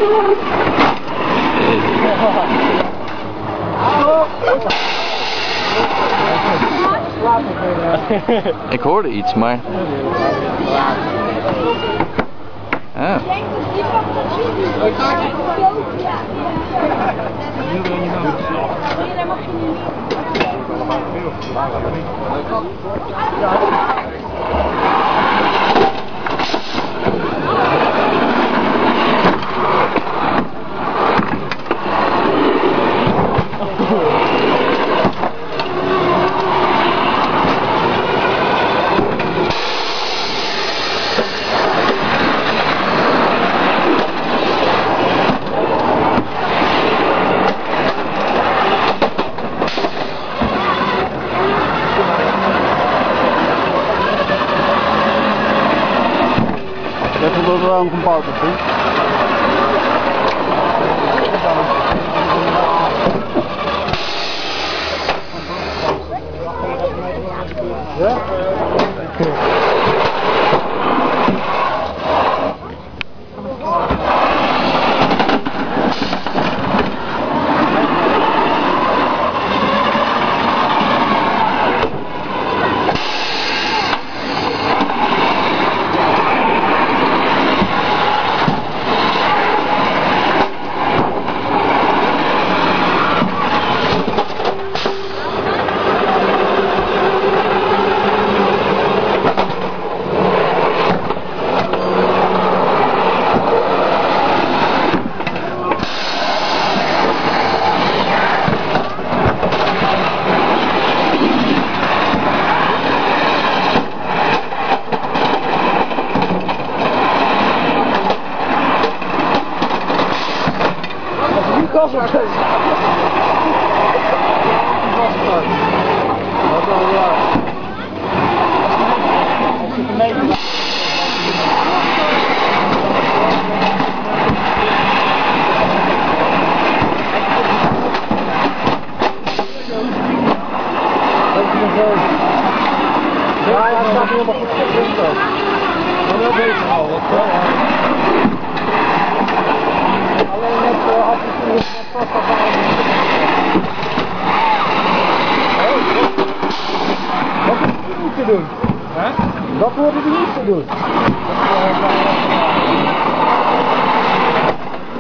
Ik hoorde iets, maar... Ah. Even door de raam gebouwd of niet? Ja? Gas op deze. Dat is wel raar. Als je gemeten ja, hij staat helemaal goed op. Maar dat weet je al. Alleen net af en toe net vast op dat hoorde hij niet te doen. Wat hoorde hij niet te doen?